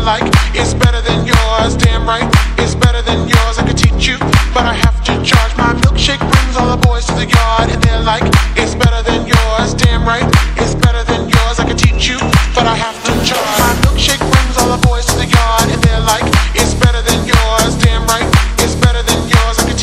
like, it's better than yours. Damn right, it's better than yours. I could teach you, but I have to charge. My milkshake brings all the boys to the yard, and they're like, it's better than yours. Damn right, it's better than yours. I could teach you, but I have to